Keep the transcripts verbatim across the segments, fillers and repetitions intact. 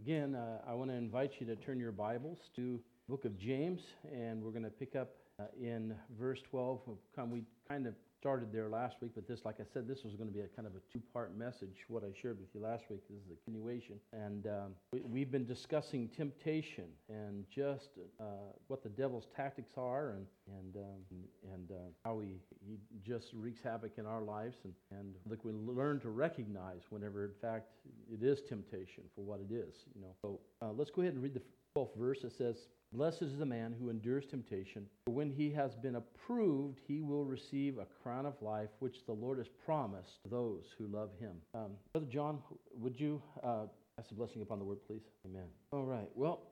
Again, uh, I want to invite you to turn your Bibles to the book of James, and we're going to pick up uh, in verse twelve. We kind of started there last week, but this, like I said, this was going to be a kind of a two-part message. What I shared with you last week this is a continuation, and um, we, we've been discussing temptation and just uh, what the devil's tactics are, and and um, and uh, how he, he just wreaks havoc in our lives, and and like we learn to recognize whenever, in fact, it is temptation for what it is. You know, so uh, let's go ahead and read the twelfth verse. It says, "Blessed is the man who endures temptation, for when he has been approved, he will receive a crown of life, which the Lord has promised to those who love him." Um, Brother John, would you uh, ask a blessing upon the word, please? Amen. All right. Well,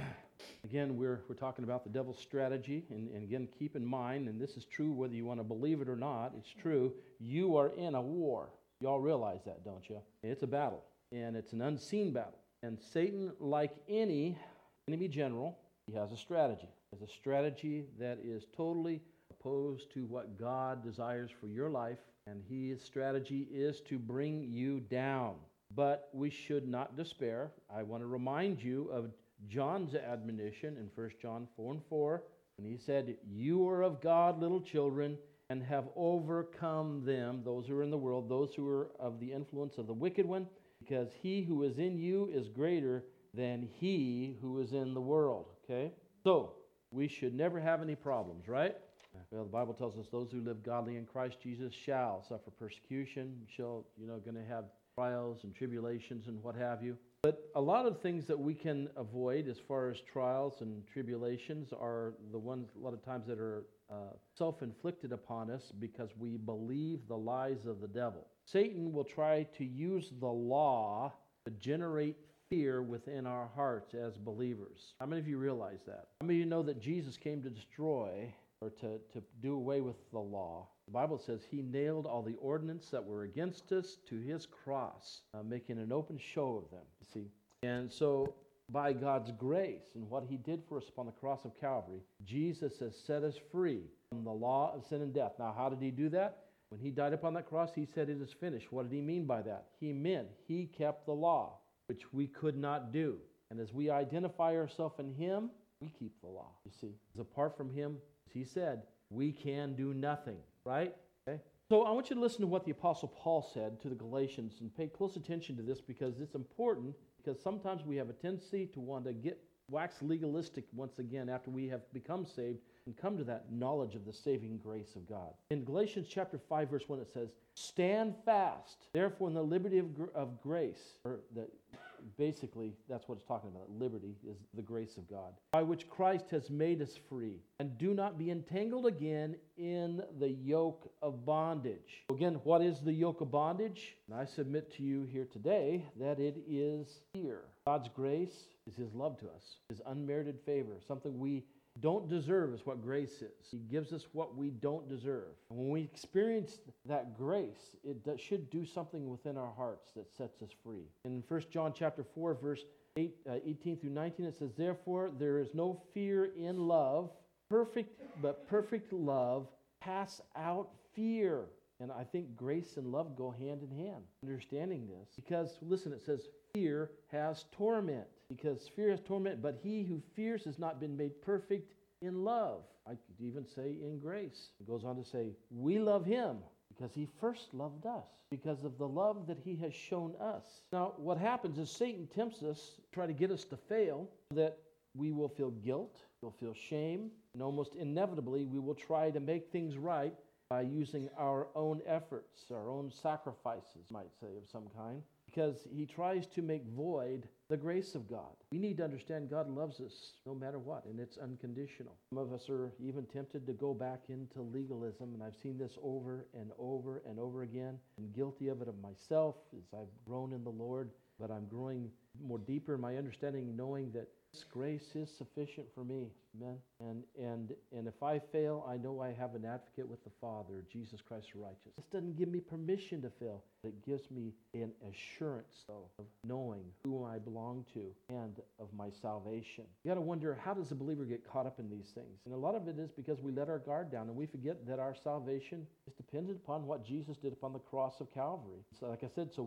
again, we're we're talking about the devil's strategy, and, and again, keep in mind, and this is true whether you want to believe it or not, it's true, you are in a war. You all realize that, don't you? It's a battle, and it's an unseen battle. And Satan, like any enemy general, he has a strategy. He has a strategy that is totally opposed to what God desires for your life, and his strategy is to bring you down. But we should not despair. I want to remind you of John's admonition in First John four and four, when he said, "You are of God, little children, and have overcome them," those who are in the world, those who are of the influence of the wicked one, because he who is in you is greater than he who is in the world. Okay? So, we should never have any problems, right? Well, the Bible tells us those who live godly in Christ Jesus shall suffer persecution, shall, you know, going to have trials and tribulations and what have you. But a lot of things that we can avoid as far as trials and tribulations are the ones, a lot of times, that are uh, self-inflicted upon us because we believe the lies of the devil. Satan will try to use the law to generate fear within our hearts as believers. How many of you realize that? How many of you know that Jesus came to destroy or to, to do away with the law? The Bible says he nailed all the ordinances that were against us to his cross, uh, making an open show of them, you see. And so, by God's grace and what he did for us upon the cross of Calvary, Jesus has set us free from the law of sin and death. Now, how did he do that? When he died upon that cross, he said, "It is finished." What did he mean by that? He meant he kept the law, which we could not do. And as we identify ourselves in him, we keep the law, you see. Because apart from him, as he said, we can do nothing, right? Okay. So I want you to listen to what the Apostle Paul said to the Galatians, and pay close attention to this because it's important, because sometimes we have a tendency to want to get wax legalistic once again after we have become saved and come to that knowledge of the saving grace of God. In Galatians chapter five, verse one, it says, "Stand fast, therefore, in the liberty of, gr- of grace," or the, basically, that's what it's talking about. Liberty is the grace of God, "by which Christ has made us free, and do not be entangled again in the yoke of bondage." Again, what is the yoke of bondage? And I submit to you here today that it is fear. God's grace is his love to us, his unmerited favor, something we don't deserve is what grace is. He gives us what we don't deserve. And when we experience that grace, it does, should do something within our hearts that sets us free. In First John chapter four, verse eight, uh, eighteen through nineteen, it says, "Therefore there is no fear in love. Perfect, but perfect love casts out fear." And I think grace and love go hand in hand. Understanding this, because listen, it says, "Fear has torment." Because fear has torment, but he who fears has not been made perfect in love. I could even say in grace. It goes on to say, we love him because he first loved us, because of the love that he has shown us. Now, what happens is Satan tempts us, try to get us to fail, that we will feel guilt, we'll feel shame, and almost inevitably we will try to make things right by using our own efforts, our own sacrifices, might say, of some kind, because he tries to make void the grace of God. We need to understand God loves us no matter what, and it's unconditional. Some of us are even tempted to go back into legalism, and I've seen this over and over and over again. I'm guilty of it of myself as I've grown in the Lord, but I'm growing more deeper in my understanding, knowing that His grace is sufficient for me. Amen. And and and if I fail, I know I have an advocate with the Father, Jesus Christ the righteous. This doesn't give me permission to fail. It gives me an assurance, though, of knowing who I belong to and of my salvation. You got to wonder, how does a believer get caught up in these things? And a lot of it is because we let our guard down and we forget that our salvation is dependent upon what Jesus did upon the cross of Calvary. So like I said, so we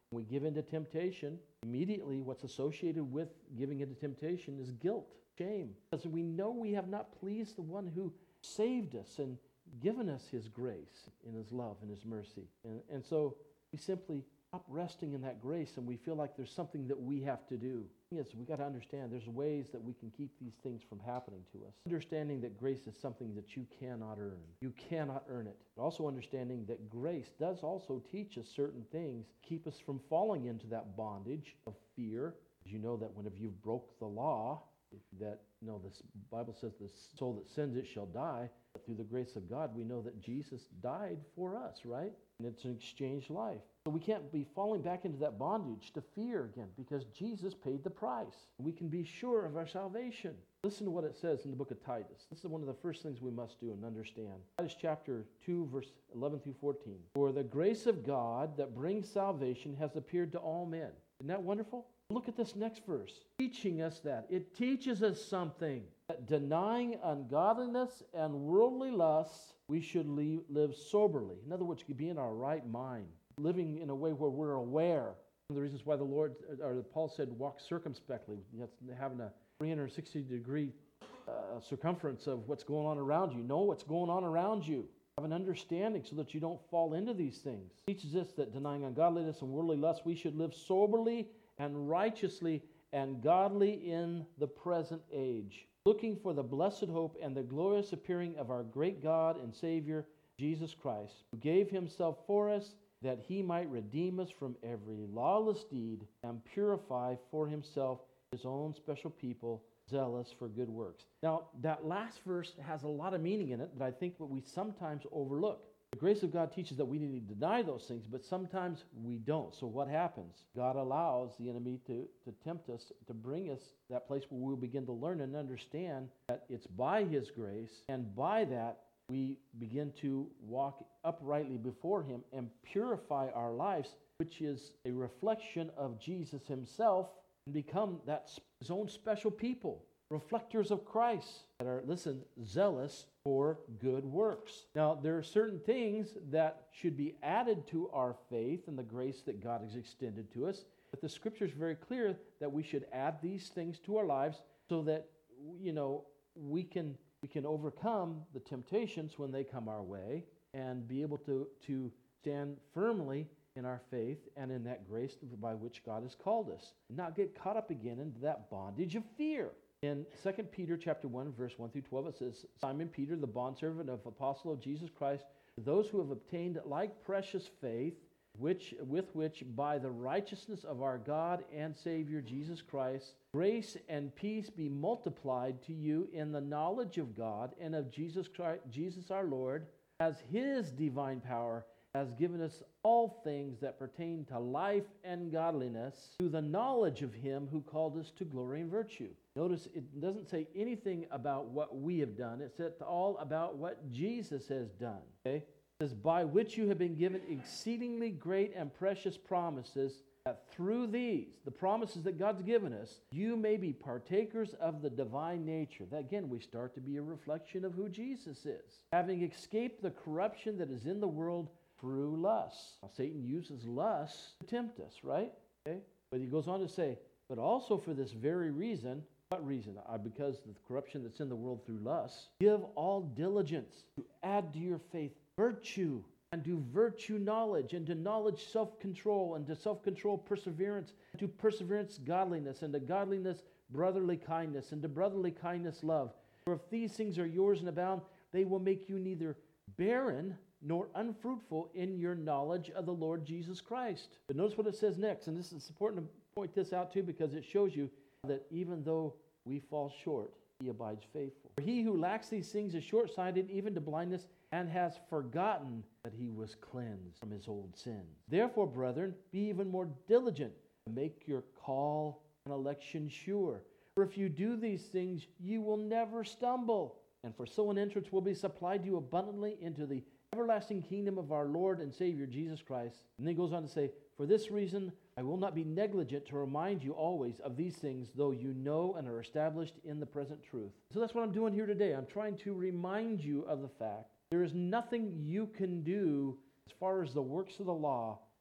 When we give into temptation, immediately what's associated with giving into temptation is guilt, shame. Because we know we have not pleased the one who saved us and given us his grace and his love and his mercy. And, and so we simply stop resting in that grace, and we feel like there's something that we have to do. Yes, we got to understand there's ways that we can keep these things from happening to us. Understanding that grace is something that you cannot earn. You cannot earn it. But also understanding that grace does also teach us certain things, keep us from falling into that bondage of fear. As you know that whenever you broke the law, that, you know, this Bible says the soul that sins it shall die. But through the grace of God, we know that Jesus died for us, right? And it's an exchanged life. So we can't be falling back into that bondage to fear again, because Jesus paid the price. We can be sure of our salvation. Listen to what it says in the book of Titus. This is one of the first things we must do and understand. Titus chapter two, verse eleven through fourteen. For the grace of God that brings salvation has appeared to all men. Isn't that wonderful? Look at this next verse, teaching us that. It teaches us something, that denying ungodliness and worldly lusts, we should leave, live soberly. In other words, be in our right mind, living in a way where we're aware. One of the reasons why the Lord, or Paul said, walk circumspectly. That's having a three hundred sixty degree uh, circumference of what's going on around you. Know what's going on around you. Have an understanding so that you don't fall into these things. It teaches us that denying ungodliness and worldly lust, we should live soberly and righteously and godly in the present age, looking for the blessed hope and the glorious appearing of our great God and Savior, Jesus Christ, who gave himself for us that he might redeem us from every lawless deed and purify for himself his own special people, zealous for good works. Now, that last verse has a lot of meaning in it that I think that we sometimes overlook. The grace of God teaches that we need to deny those things, but sometimes we don't. So what happens? God allows the enemy to, to tempt us, to bring us that place where we'll begin to learn and understand that it's by his grace, and by that we begin to walk uprightly before him and purify our lives, which is a reflection of Jesus himself, and become that his own special people, reflectors of Christ that are, listen, zealous for good works. Now, there are certain things that should be added to our faith and the grace that God has extended to us, but the scripture is very clear that we should add these things to our lives so that, you know, we can we can overcome the temptations when they come our way and be able to, to stand firmly in our faith and in that grace by which God has called us, and not get caught up again into that bondage of fear. In Second Peter chapter one, verse one through twelve, it says, Simon Peter, the bondservant of apostle of Jesus Christ, to those who have obtained like precious faith, which with which by the righteousness of our God and Savior Jesus Christ, grace and peace be multiplied to you in the knowledge of God and of Jesus Christ, Jesus our Lord, as his divine power has given us all things that pertain to life and godliness, through the knowledge of him who called us to glory and virtue. Notice it doesn't say anything about what we have done. It's all about what Jesus has done. Okay? It says, by which you have been given exceedingly great and precious promises, that through these, the promises that God's given us, you may be partakers of the divine nature. That again, we start to be a reflection of who Jesus is. Having escaped the corruption that is in the world through lust. Now, Satan uses lust to tempt us, right? Okay? But he goes on to say, but also for this very reason. What reason? Uh, because of the corruption that's in the world through lust. Give all diligence to add to your faith virtue, and to virtue knowledge, and to knowledge self-control, and to self-control perseverance, and to perseverance godliness, and to godliness brotherly kindness, and to brotherly kindness love. For if these things are yours and abound, they will make you neither barren nor unfruitful in your knowledge of the Lord Jesus Christ. But notice what it says next, and this is important to point this out too, because it shows you that even though we fall short, he abides faithful. For he who lacks these things is short-sighted, even to blindness, and has forgotten that he was cleansed from his old sins. Therefore, brethren, be even more diligent to make your call and election sure. For if you do these things, you will never stumble. And for so an entrance will be supplied to you abundantly into the everlasting kingdom of our Lord and Savior Jesus Christ. And then he goes on to say, for this reason, I will not be negligent to remind you always of these things, though you know and are established in the present truth. So that's what I'm doing here today. I'm trying to remind you of the fact there is nothing you can do as far as the works of the law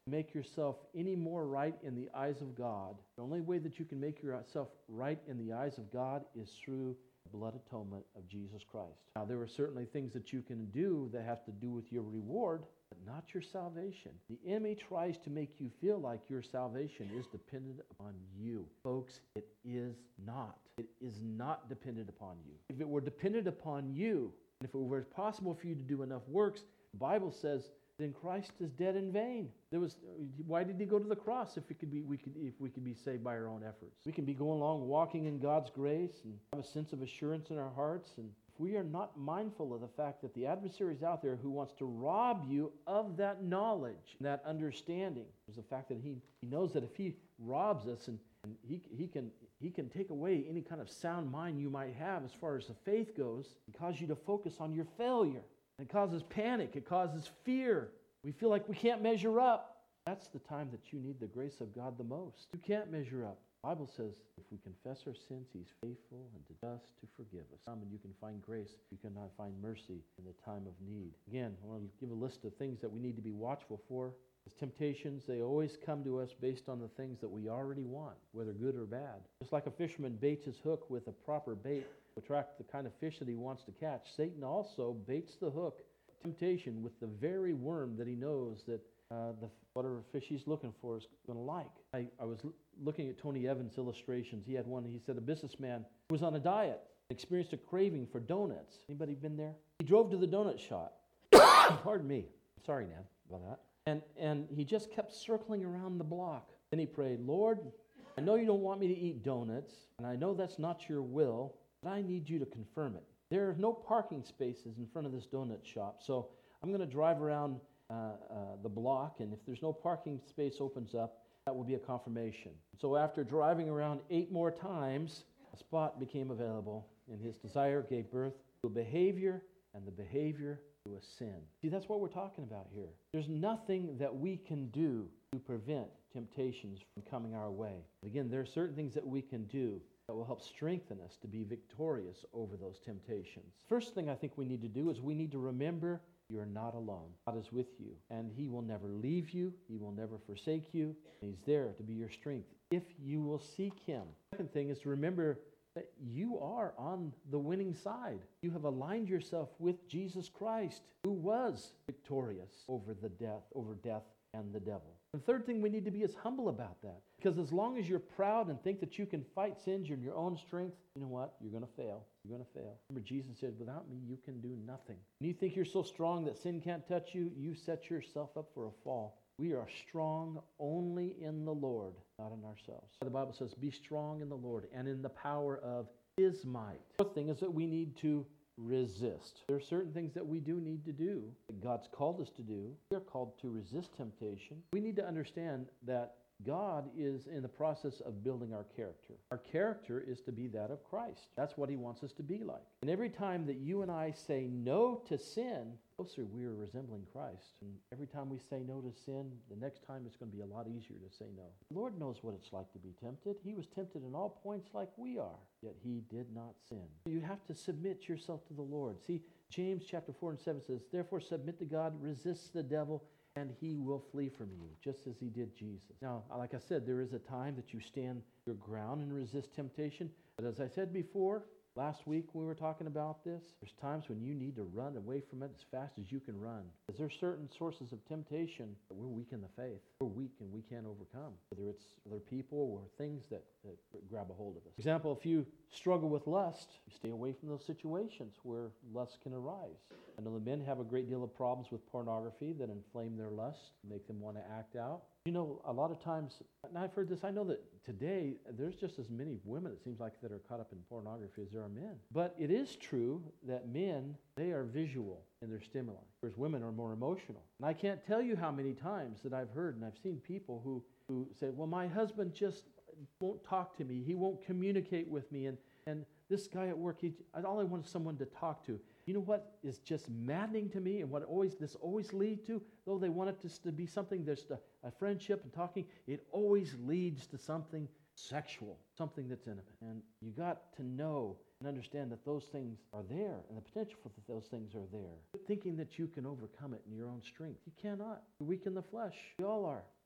make yourself any more right in the eyes of God. The only way that you can make yourself right in the eyes of God is through the blood atonement of Jesus Christ. Now, there are certainly things that you can do that have to do with your reward, but not your salvation. The enemy tries to make you feel like your salvation is dependent upon you. Folks, it is not. It is not dependent upon you. If it were dependent upon you, and if it were possible for you to do enough works, the Bible says, then Christ is dead in vain. There was, why did he go to the cross if we could be, we could, if we could be saved by our own efforts? We can be going along, walking in God's grace, and have a sense of assurance in our hearts. And if we are not mindful of the fact that the adversary is out there who wants to rob you of that knowledge, that understanding, is the fact that he, he knows that if he robs us and, and he he can he can take away any kind of sound mind you might have as far as the faith goes, and cause you to focus on your failure. It causes panic. It causes fear. We feel like we can't measure up. That's the time that you need the grace of God the most. You can't measure up. The Bible says if we confess our sins, he's faithful and just to forgive us. Come and you can find grace. You cannot find mercy in the time of need. Again, I want to give a list of things that we need to be watchful for. As temptations, they always come to us based on the things that we already want, whether good or bad. Just like a fisherman baits his hook with a proper bait to attract the kind of fish that he wants to catch, Satan also baits the hook, temptation, with the very worm that he knows that uh, the whatever fish he's looking for is going to like. I, I was l- looking at Tony Evans' illustrations. He had one, he said a businessman who was on a diet, experienced a craving for donuts. Anybody been there? He drove to the donut shop. Pardon me. Sorry, Nan, about that. And, and he just kept circling around the block. Then he prayed, Lord, I know you don't want me to eat donuts, and I know that's not your will, but I need you to confirm it. There are no parking spaces in front of this donut shop, so I'm going to drive around uh, uh, the block, and if there's no parking space opens up, that will be a confirmation. So after driving around eight more times, a spot became available, and his desire gave birth to a behavior, and the behavior to a sin. See, that's what we're talking about here. There's nothing that we can do to prevent temptations from coming our way. Again, there are certain things that we can do that will help strengthen us to be victorious over those temptations. First thing I think we need to do is we need to remember you are not alone. God is with you, and he will never leave you. He will never forsake you. He's there to be your strength if you will seek him. Second thing is to remember that you are on the winning side. You have aligned yourself with Jesus Christ, who was victorious over the death, over death and the devil. The third thing we need to be is humble about that. Because as long as you're proud and think that you can fight sins in your own strength, you know what? You're going to fail. You're going to fail. Remember, Jesus said, without me, you can do nothing. When you think you're so strong that sin can't touch you, you set yourself up for a fall. We are strong only in the Lord, not in ourselves. The Bible says, be strong in the Lord and in the power of his might. The fourth thing is that we need to resist. There are certain things that we do need to do, that God's called us to do. We are called to resist temptation. We need to understand that God is in the process of building our character. Our character is to be that of Christ. That's what he wants us to be like. And every time that you and I say no to sin, closer we are resembling Christ. And every time we say no to sin, the next time it's going to be a lot easier to say no. The Lord knows what it's like to be tempted. He was tempted in all points like we are, yet he did not sin. You have to submit yourself to the Lord. See, James chapter four and seven says, therefore submit to God, resist the devil, and he will flee from you, just as he did Jesus. Now, like I said, there is a time that you stand your ground and resist temptation. But as I said before, last week we were talking about this, there's times when you need to run away from it as fast as you can run. Because there's certain sources of temptation that we're weak in the faith. We're weak and we can't overcome. Whether it's other people or things that, that grab a hold of us. For example, if you struggle with lust, you stay away from those situations where lust can arise. I know the men have a great deal of problems with pornography that inflame their lust, make them want to act out. You know, a lot of times, and I've heard this, I know that today there's just as many women, it seems like, that are caught up in pornography as there are men. But it is true that men, they are visual in their stimuli, whereas women are more emotional. And I can't tell you how many times that I've heard and I've seen people who, who say, well, my husband just won't talk to me. He won't communicate with me. And, and this guy at work, he, all I want is someone to talk to. You know what is just maddening to me and what always this always leads to, though they want it to, to be something, there's a, a friendship and talking, it always leads to something sexual, something that's intimate. And you got to know and understand that those things are there and the potential for those things are there. Thinking that you can overcome it in your own strength. You cannot. You're weak in the flesh. We all are.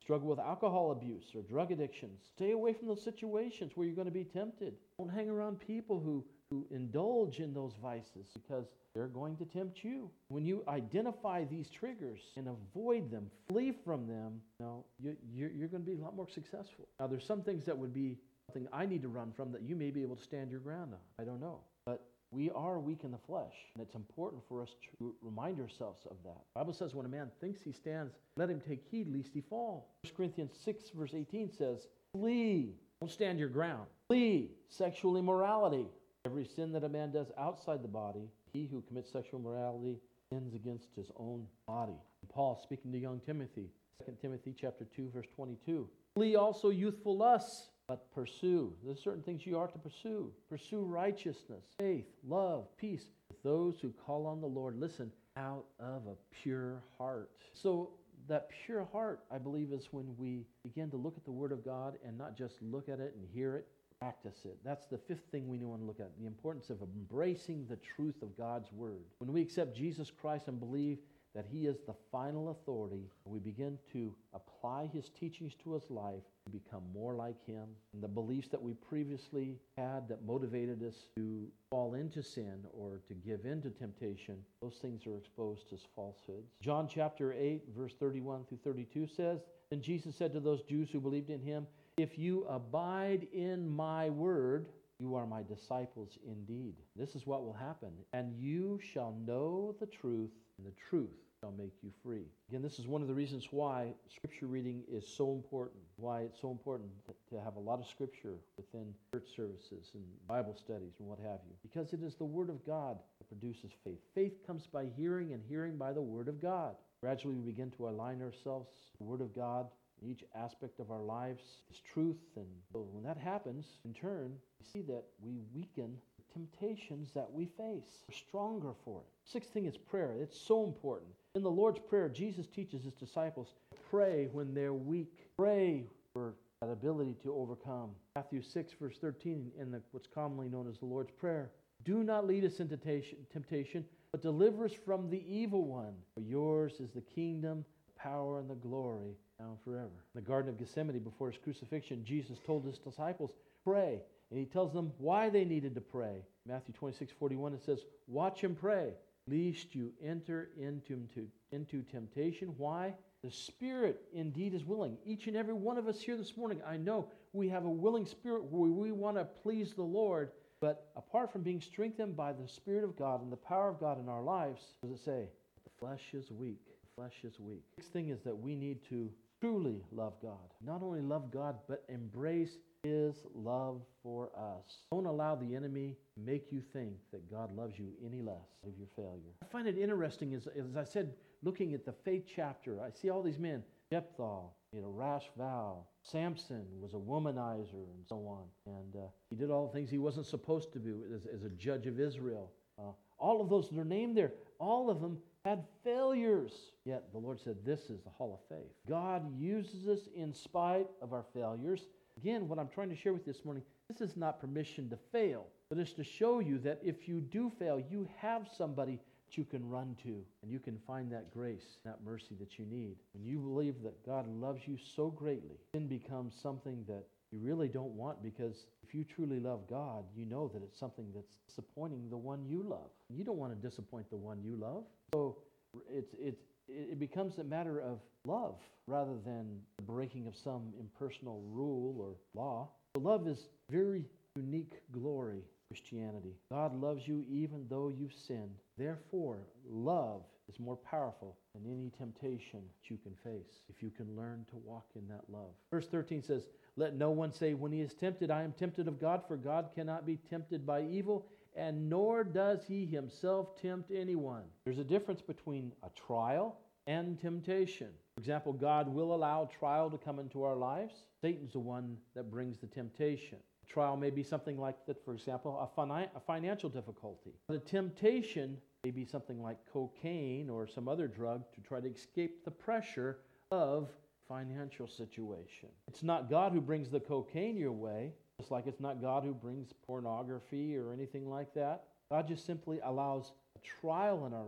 struggle with alcohol abuse or drug addictions, stay away from those situations where you're going to be tempted. Don't hang around people who, who indulge in those vices because they're going to tempt you. When you identify these triggers and avoid them, flee from them, you know, you, you're, you're going to be a lot more successful. Now, there's some things that would be something I need to run from that you may be able to stand your ground on. I don't know. But we are weak in the flesh, and it's important for us to remind ourselves of that. The Bible says when a man thinks he stands, let him take heed lest he fall. First Corinthians six verse eighteen says, flee, don't stand your ground. Flee sexual immorality. Every sin that a man does outside the body, he who commits sexual immorality sins against his own body. And Paul speaking to young Timothy, Second Timothy chapter two verse twenty-two. Flee also youthful lusts, but pursue. There's certain things you are to pursue. Pursue righteousness, faith, love, peace with those who call on the Lord, listen, out of a pure heart. So that pure heart, I believe, is when we begin to look at the Word of God and not just look at it and hear it, practice it. That's the fifth thing we want to look at, the importance of embracing the truth of God's Word. When we accept Jesus Christ and believe that He is the final authority, we begin to apply His teachings to His life, we become more like Him. And the beliefs that we previously had that motivated us to fall into sin or to give in to temptation, those things are exposed as falsehoods. John chapter eight, verse thirty-one through thirty-two says, Then Jesus said to those Jews who believed in Him, If you abide in my word, you are my disciples indeed. This is what will happen. And you shall know the truth, and the truth shall make you free. Again, this is one of the reasons why Scripture reading is so important, why it's so important to have a lot of Scripture within church services and Bible studies and what have you. Because it is the Word of God that produces faith. Faith comes by hearing, and hearing by the Word of God. Gradually we begin to align ourselves with the Word of God in each aspect of our lives, His truth. And so when that happens, in turn, we see that we weaken the temptations that we face. We're stronger for it. Sixth thing is prayer. It's so important. In the Lord's Prayer, Jesus teaches His disciples to pray when they're weak. Pray for that ability to overcome. Matthew six, verse thirteen, in the, what's commonly known as the Lord's Prayer. Do not lead us into temptation, but deliver us from the evil one. For yours is the kingdom, the power, and the glory, now and forever. In the Garden of Gethsemane, before His crucifixion, Jesus told His disciples, pray. And He tells them why they needed to pray. Matthew twenty-six, forty-one, it says, watch and pray, lest you enter into, into temptation. Why? The spirit indeed is willing. Each and every one of us here this morning, I know we have a willing spirit where we want to please the Lord. But apart from being strengthened by the Spirit of God and the power of God in our lives, what does it say? The flesh is weak. The flesh is weak. The next thing is that we need to truly love God. Not only love God, but embrace His love for us. Don't allow the enemy to make you think that God loves you any less of your failure. I find it interesting, as, as I said, looking at the faith chapter, I see all these men. Jephthah, you know, rash vow. Samson was a womanizer and so on. And uh, he did all the things he wasn't supposed to do as, as a judge of Israel. Uh, all of those that are named there, all of them had failures. Yet the Lord said, this is the hall of faith. God uses us in spite of our failures. Again, what I'm trying to share with you this morning, this is not permission to fail, but it's to show you that if you do fail, you have somebody that you can run to, and you can find that grace, that mercy that you need. When you believe that God loves you so greatly, sin becomes something that you really don't want, because if you truly love God, you know that it's something that's disappointing the one you love. You don't want to disappoint the one you love. So it's it's it becomes a matter of love rather than the breaking of some impersonal rule or law. So love is very unique glory. Christianity. God loves you even though you've sinned. Therefore, love is more powerful than any temptation that you can face if you can learn to walk in that love. Verse thirteen says, let no one say when he is tempted, I am tempted of God, for God cannot be tempted by evil, and nor does He Himself tempt anyone. There's a difference between a trial and temptation. For example, God will allow trial to come into our lives. Satan's the one that brings the temptation. Trial may be something like that, for example, a, fin- a financial difficulty. But a temptation may be something like cocaine or some other drug to try to escape the pressure of financial situation. It's not God who brings the cocaine your way, just like it's not God who brings pornography or anything like that. God just simply allows a trial in our life,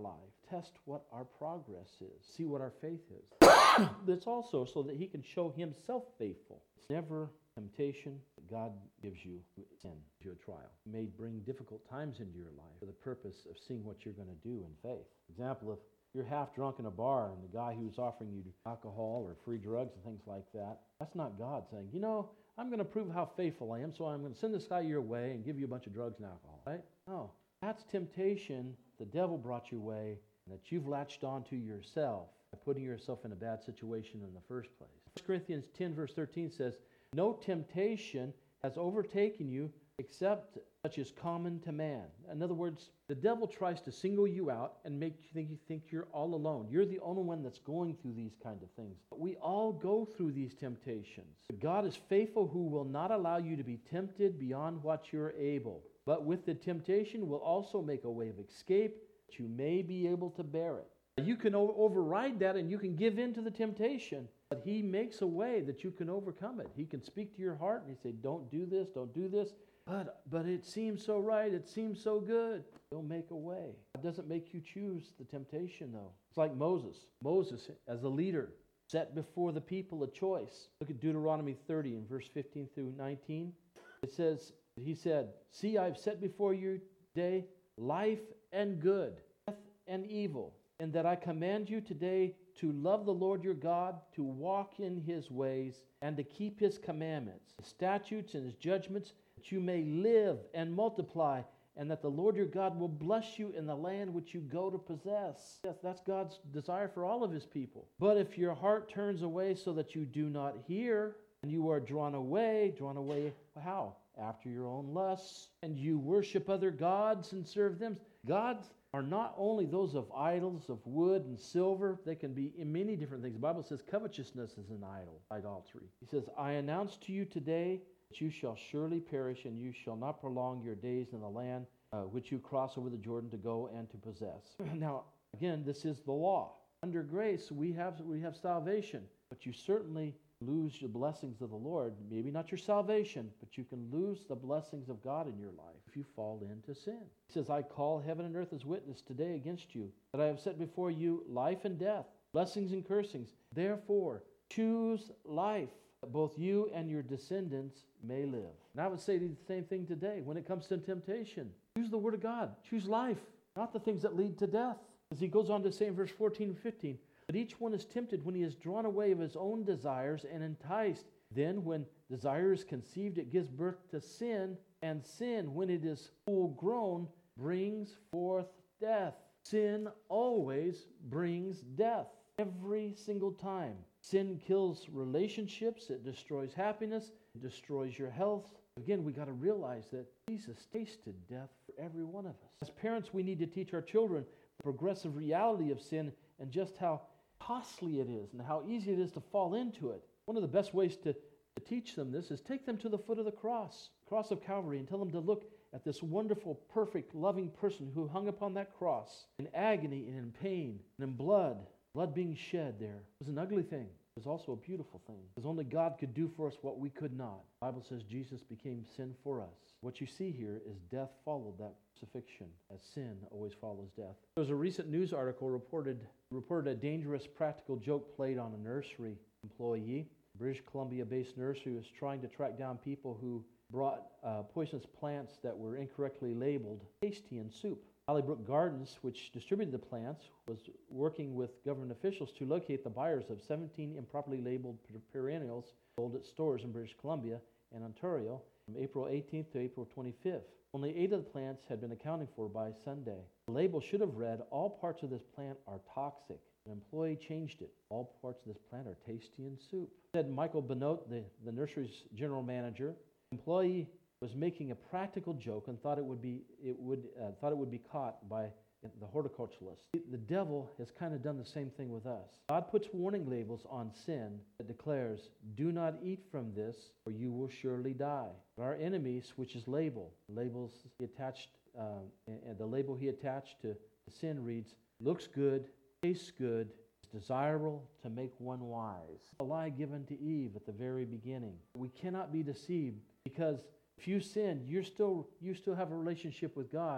test what our progress is, see what our faith is. But it's also so that he can show himself faithful. It's never temptation that God gives you sin, to a trial. He may bring difficult times into your life for the purpose of seeing what you're going to do in faith. Example, if you're half drunk in a bar and the guy who's offering you alcohol or free drugs and things like that, that's not God saying, you know, I'm going to prove how faithful I am, so I'm going to send this guy your way and give you a bunch of drugs and alcohol, right? No. That's temptation the devil brought your way and that you've latched onto yourself by putting yourself in a bad situation in the first place. First Corinthians ten verse thirteen says, no temptation has overtaken you except such as common to man. In other words, the devil tries to single you out and make you think you think you're all alone. You're the only one that's going through these kind of things. But we all go through these temptations. But God is faithful, who will not allow you to be tempted beyond what you're able. But with the temptation will also make a way of escape that you may be able to bear it. You can o- override that and you can give in to the temptation. But he makes a way that you can overcome it. He can speak to your heart and he say, don't do this, don't do this. But but it seems so right, it seems so good. He'll make a way. It doesn't make you choose the temptation, though. It's like Moses. Moses, as a leader, set before the people a choice. Look at Deuteronomy thirty in verse fifteen through nineteen. It says, he said, see, I've set before you today life and good, death and evil, and that I command you today to love the Lord your God, to walk in his ways, and to keep his commandments, his statutes and his judgments, that you may live and multiply, and that the Lord your God will bless you in the land which you go to possess. Yes, that's God's desire for all of his people. But if your heart turns away so that you do not hear, and you are drawn away, drawn away how? After your own lusts, and you worship other gods and serve them. Gods are not only those of idols of wood and silver. They can be in many different things. The Bible says covetousness is an idol, idolatry. He says, I announce to you today that you shall surely perish, and you shall not prolong your days in the land uh, which you cross over the Jordan to go and to possess. Now, again, this is the law. Under grace, we have we have salvation, but you certainly lose the blessings of the Lord. Maybe not your salvation, but you can lose the blessings of God in your life if you fall into sin. He says, I call heaven and earth as witness today against you, that I have set before you life and death, blessings and cursings. Therefore, choose life, that both you and your descendants may live. And I would say the same thing today when it comes to temptation. Choose the Word of God. Choose life, not the things that lead to death. As he goes on to say in verse fourteen and fifteen, but each one is tempted when he is drawn away of his own desires and enticed. Then when desire is conceived, it gives birth to sin, and sin, when it is full grown, brings forth death. Sin always brings death, every single time. Sin kills relationships, it destroys happiness, it destroys your health. Again, we got to realize that Jesus tasted death for every one of us. As parents, we need to teach our children the progressive reality of sin and just how costly it is and how easy it is to fall into it. One of the best ways to, to teach them this is take them to the foot of the cross, cross of Calvary, and tell them to look at this wonderful, perfect, loving person who hung upon that cross in agony and in pain and in blood, blood being shed there. It was an ugly thing. It was also a beautiful thing, because only God could do for us what we could not. The Bible says Jesus became sin for us. What you see here is death followed that crucifixion, as sin always follows death. There was a recent news article reported reported a dangerous practical joke played on a nursery employee. A British Columbia-based nursery was trying to track down people who brought uh, poisonous plants that were incorrectly labeled tasty in soup. Valleybrook Gardens, which distributed the plants, was working with government officials to locate the buyers of seventeen improperly labeled perennials sold at stores in British Columbia and Ontario from April eighteenth to April twenty-fifth. Only eight of the plants had been accounted for by Sunday. The label should have read, all parts of this plant are toxic. An employee changed it. All parts of this plant are tasty in soup. Said Michael Benoit, the, the nursery's general manager. The employee was making a practical joke and thought it would be it would uh, thought it would be caught by the horticulturalist. The devil has kind of done the same thing with us. God puts warning labels on sin that declares, do not eat from this or you will surely die. But our enemies, which is label, labels he attached, uh, and the label he attached to sin reads, looks good, tastes good, is desirable to make one wise. A lie given to Eve at the very beginning. We cannot be deceived, because if you sin, you're still you still have a relationship with God.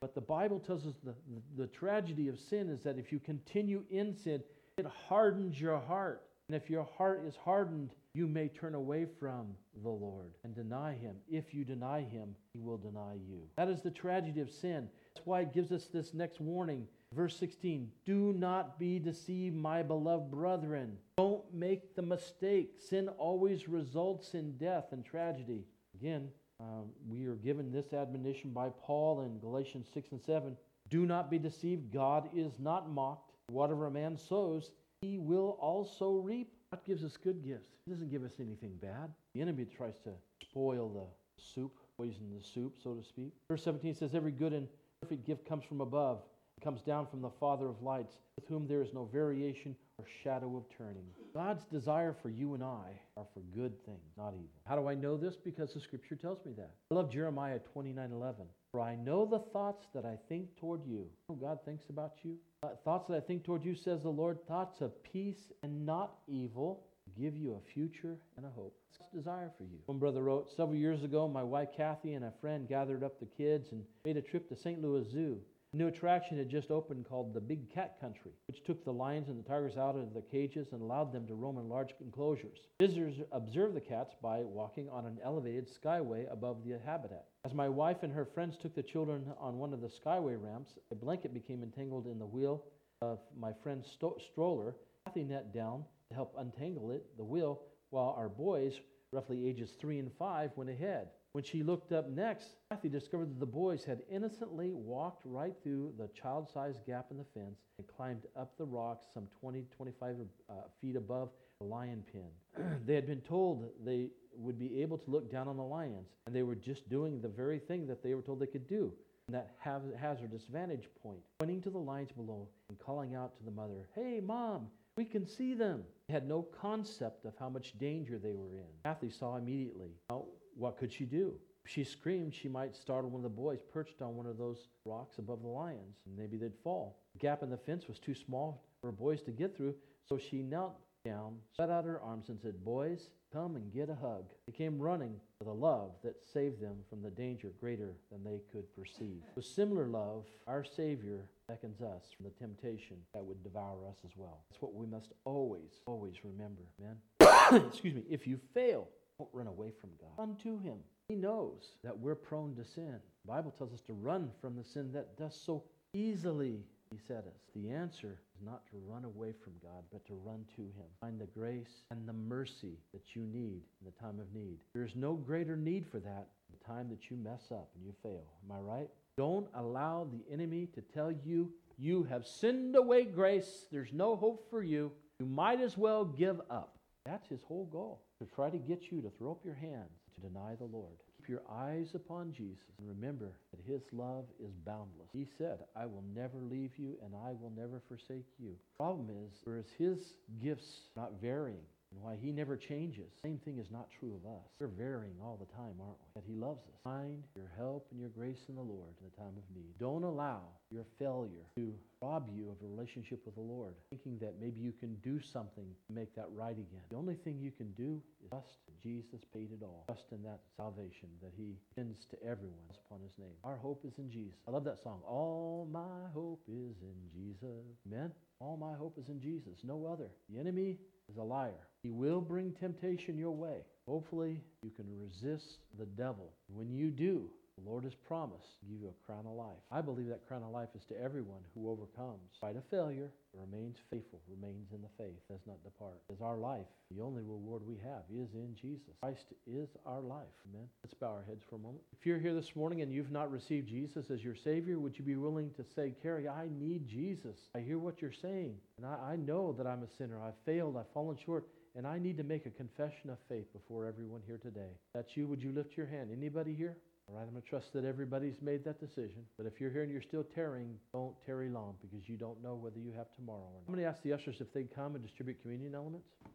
But the Bible tells us the, the, the tragedy of sin is that if you continue in sin, it hardens your heart. And if your heart is hardened, you may turn away from the Lord and deny Him. If you deny Him, He will deny you. That is the tragedy of sin. That's why it gives us this next warning. Verse sixteen, do not be deceived, my beloved brethren. Don't make the mistake. Sin always results in death and tragedy. Again, um, we are given this admonition by Paul in Galatians six and seven. Do not be deceived. God is not mocked. Whatever a man sows, he will also reap. God gives us good gifts. He doesn't give us anything bad. The enemy tries to spoil the soup, poison the soup, so to speak. Verse seventeen says, every good and perfect gift comes from above. It comes down from the Father of lights, with whom there is no variation or shadow of turning. God's desire for you and I are for good things, not evil. How do I know this? Because the Scripture tells me that. I love Jeremiah twenty-nine eleven. For I know the thoughts that I think toward you. Oh, God thinks about you. Uh, thoughts that I think toward you, says the Lord, thoughts of peace and not evil, give you a future and a hope. It's God's desire for you. One brother wrote, several years ago, my wife Kathy and a friend gathered up the kids and made a trip to Saint Louis Zoo. A new attraction had just opened called the Big Cat Country, which took the lions and the tigers out of the cages and allowed them to roam in large enclosures. Visitors observed the cats by walking on an elevated skyway above the habitat. As my wife and her friends took the children on one of the skyway ramps, a blanket became entangled in the wheel of my friend's sto- stroller. Kathy knelt down to help untangle it, the wheel, while our boys, roughly ages three and five, went ahead. When she looked up next, Kathy discovered that the boys had innocently walked right through the child-sized gap in the fence and climbed up the rocks some twenty to twenty-five uh, feet above the lion pen. They had been told they would be able to look down on the lions, and they were just doing the very thing that they were told they could do, in that hazardous vantage point, pointing to the lions below and calling out to the mother, "Hey, Mom, we can see them." They had no concept of how much danger they were in. Kathy saw immediately. Now, what could she do? If she screamed, she might startle one of the boys perched on one of those rocks above the lions, and maybe they'd fall. The gap in the fence was too small for boys to get through, so she knelt down, spread out her arms, and said, "Boys, come and get a hug." They came running with a love that saved them from the danger greater than they could perceive. With similar love, our Savior beckons us from the temptation that would devour us as well. That's what we must always, always remember, amen? Excuse me. If you fail, don't run away from God. Run to Him. He knows that we're prone to sin. The Bible tells us to run from the sin that does so easily beset us. The answer is not to run away from God, but to run to Him. Find the grace and the mercy that you need in the time of need. There is no greater need for that than the time that you mess up and you fail. Am I right? Don't allow the enemy to tell you you have sinned away grace. There's no hope for you. You might as well give up. That's his whole goal, to try to get you to throw up your hands, to deny the Lord. Keep your eyes upon Jesus and remember that His love is boundless. He said, "I will never leave you and I will never forsake you." The problem is, whereas His gifts are not varying, and why He never changes, the same thing is not true of us. We're varying all the time, aren't we? That He loves us. Find your help and your grace in the Lord in the time of need. Don't allow your failure to rob you of a relationship with the Lord, thinking that maybe you can do something to make that right again. The only thing you can do is trust that Jesus paid it all. Trust in that salvation that He extends to everyone upon His name. Our hope is in Jesus. I love that song. All my hope is in Jesus. Amen? All my hope is in Jesus. No other. The enemy is a liar. He will bring temptation your way. Hopefully, you can resist the devil. When you do, the Lord has promised to give you a crown of life. I believe that crown of life is to everyone who overcomes. Despite a failure, remains faithful, remains in the faith, does not depart. Is our life. The only reward we have is in Jesus. Christ is our life. Amen. Let's bow our heads for a moment. If you're here this morning and you've not received Jesus as your Savior, would you be willing to say, "Carrie, I need Jesus. I hear what you're saying, and I, I know that I'm a sinner. I've failed. I've fallen short. And I need to make a confession of faith before everyone here today." That's you. Would you lift your hand? Anybody here? All right, I'm going to trust that everybody's made that decision. But if you're here and you're still tarrying, don't tarry long because you don't know whether you have tomorrow or not. I'm going to ask the ushers if they'd come and distribute communion elements.